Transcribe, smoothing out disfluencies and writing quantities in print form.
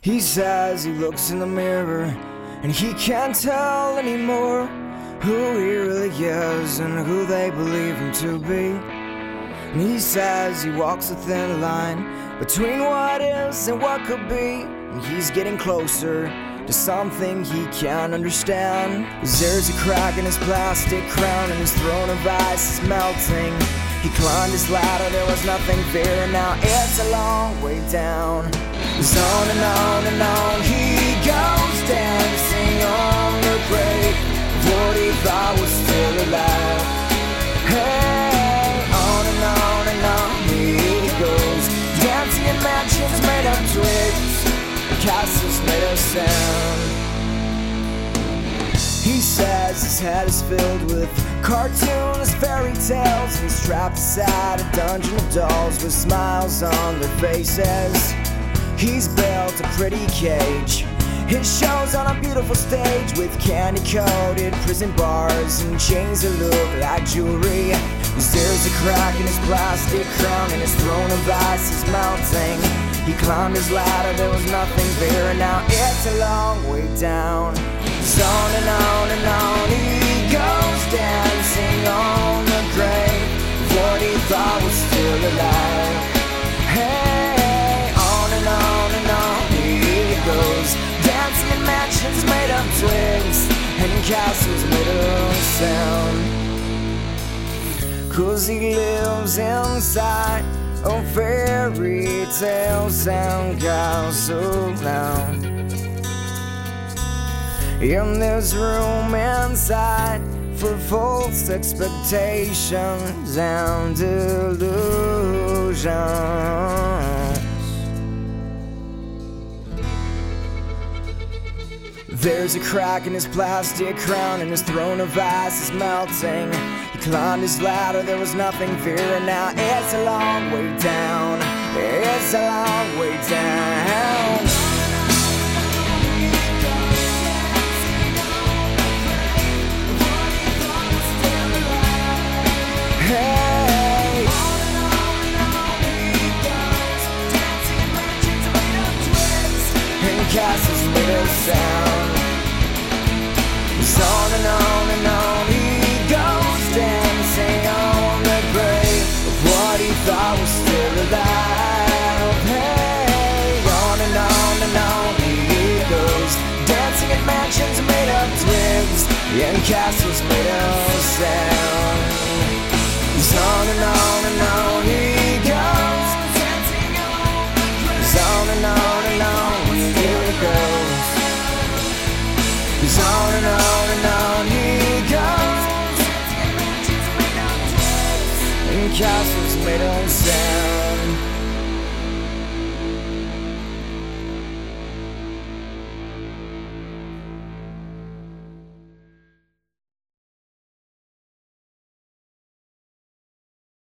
He says he looks in the mirror and he can't tell anymore who he really is and who they believe him to be. And he says he walks a thin line between what is and what could be, and he's getting closer to something he can't understand. 'Cause there's a crack in his plastic crown and his throne of ice is melting. He climbed his ladder, there was nothing there, and now it's a long way down. It's on and on and on he goes, dancing on the grave of what he thought was still alive. Hey, on and on he goes, dancing in mansions made of twigs, castles made of sand. He says his head is filled with cartoons, fairy tales, and he's trapped inside a dungeon of dolls with smiles on their faces. He's built a pretty cage, his show's on a beautiful stage with candy-coated prison bars and chains that look like jewelry. 'Cause there's a crack in his plastic crown and his throne of ice is melting. He climbed his ladder, there was nothing there, and now it's a long way down. It's on and on he goes, dancing on the grave of what he thought was still alive. Hey, on and on he goes, dancing in mansions made of twigs and castles made of sand. 'Cause he lives inside of fairy tales and castle now. And there's room inside for false expectations and illusions. There's a crack in his plastic crown and his throne of ice is melting. He climbed his ladder, there was nothing there, and now it's a long way down. It's a long way down. Hey, and castles made of sound. It's on and on he goes, dancing on the grave of what he thought was still alive. Hey, on and on he goes, dancing in mansions made of twigs and castles made of sand. It's on and on he goes, it's on and on here it goes. It's on and on he goes, and castles made of sand.